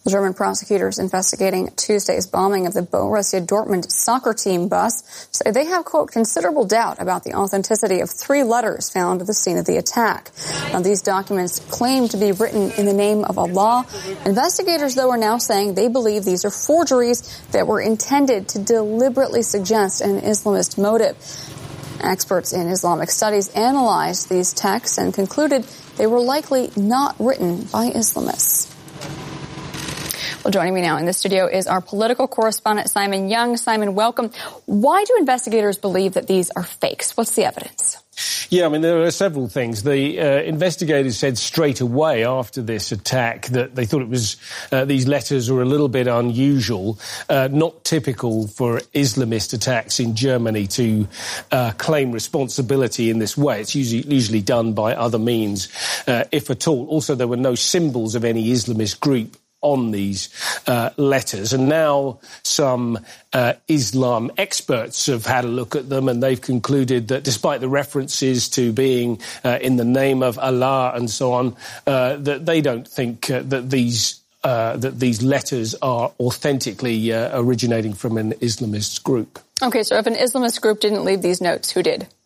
German prosecutors investigating Tuesday's bombing of the Borussia Dortmund soccer team bus say they have, quote, considerable doubt about the authenticity of 3 letters found at the scene of the attack. Now, these documents claim to be written in the name of Allah. Investigators, though, are now saying they believe these are forgeries that were intended to deliberately suggest an Islamist motive. Experts in Islamic studies analyzed these texts and concluded they were likely not written by Islamists. Well, joining me now in the studio is our political correspondent, Simon Young. Simon, welcome. Why do investigators believe that these are fakes? What's the evidence? Yeah, I mean, there are several things. The investigators said straight away after this attack that they thought it was these letters were a little bit unusual, not typical for Islamist attacks in Germany to claim responsibility in this way. It's usually done by other means, if at all. Also, there were no symbols of any Islamist group on these letters. And now some Islam experts have had a look at them, and they've concluded that despite the references to being in the name of Allah and so on, that they don't think that these letters are authentically originating from an Islamist group. Okay, so if an Islamist group didn't leave these notes, who did?